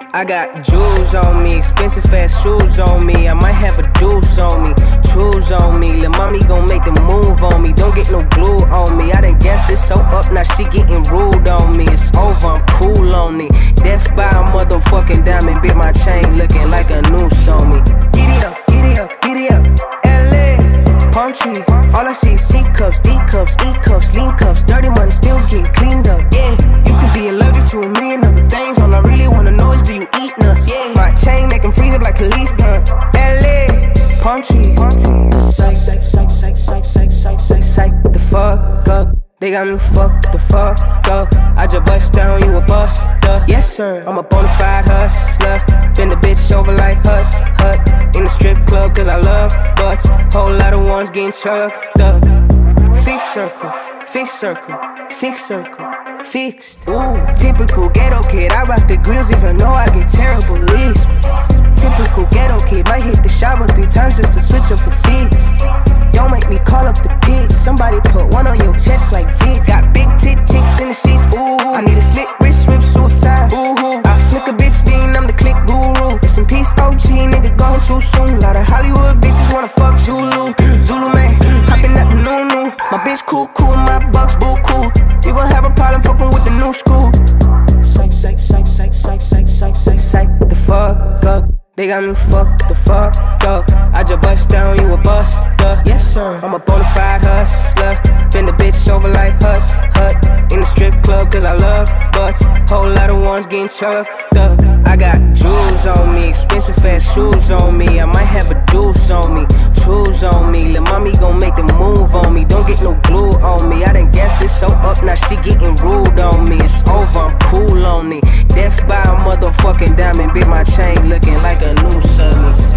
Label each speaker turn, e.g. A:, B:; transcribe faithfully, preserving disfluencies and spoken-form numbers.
A: I got jewels on me, expensive fast shoes on me. I might have a deuce on me, choose on me. Lil' mommy gon' make the move on me. Don't get no glue on me. I done gassed this so up, now she getting rude on me. It's over, I'm cool on it. Death by a motherfucking diamond, bit my chain looking like a noose on me. Giddy up, giddy up, giddy up, L A. Palm trees, all I see is C cups, D cups, E cups, lean cups. Dirty money still getting cleaned up, yeah. You could be allergic to a million other things. All I really wanna know is do you eat nuts, yeah. My chain make them freeze up like police gun. L A, palm trees. Psych, psych, psych, psych, psych, psych, psych, psych, psych the fuck up. They got me fucked the fuck up. I just bust down, you a buster. Yes sir, I'm a bonafide hustler. Bend the bitch over like hut, hut. In the strip club cause I love butts. Whole lot of ones getting chucked up. Fixed circle, fixed circle, fixed circle, fixed. Ooh, typical ghetto kid. I rock the grills even though I get terrible leads. Typical ghetto kid. Might hit the shower three times just to switch up the feeds. Don't make me call up the pigs. Somebody put one on your chest like Vic. Got big tit chicks in the sheets. Ooh, I need a slit wrist whip suicide. Ooh, I flick a bitch bean. I'm the click guru. Rest in peace O G, nigga gone too soon. Lot of Hollywood bitches wanna fuck Zulu. Zulu man, hopping at the new new. My bitch cool cool, my bucks boo cool. You gon' have a problem fucking with the new school. Psych, psych, psych, psych, psych, psych, psych, psych, psych the fuck up. They got me fucked the fuck up. I just bust down, you a buster. Yes sir, I'm a bonafide hustler. Bend the bitch over like hut, hut. In the strip club cause I love butts. Whole lot of ones getting chucked up. I got jewels on me, expensive fast shoes on me. I might have a deuce on me, choose on me. Lil' mommy gon' make the move on me. Don't get no glue on me. I done gassed this so up, now she getting rude on me. It's over, I'm cool on it. Death by a motherfucking diamond, bit my chain looking like a noose on me.